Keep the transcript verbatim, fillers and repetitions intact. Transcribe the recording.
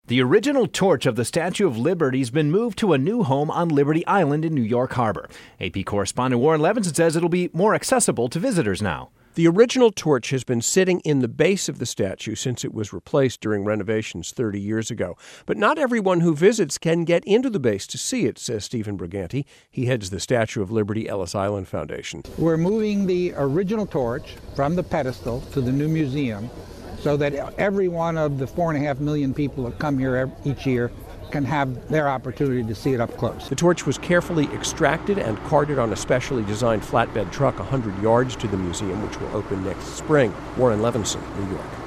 The original torch of the Statue of Liberty has been moved to a new home on Liberty Island in New York Harbor. A P correspondent Warren Levinson says it'll be more accessible to visitors now. The original torch has been sitting in the base of the statue since it was replaced during renovations thirty years ago. But not everyone who visits can get into the base to see it, says Stephen Briganti. He heads the Statue of Liberty Ellis Island Foundation. We're moving the original torch from the pedestal to the new museum so that every one of the four and a half million people that come here each year can have their opportunity to see it up close. The torch was carefully extracted and carted on a specially designed flatbed truck one hundred yards to the museum, which will open next spring. Warren Levinson, New York.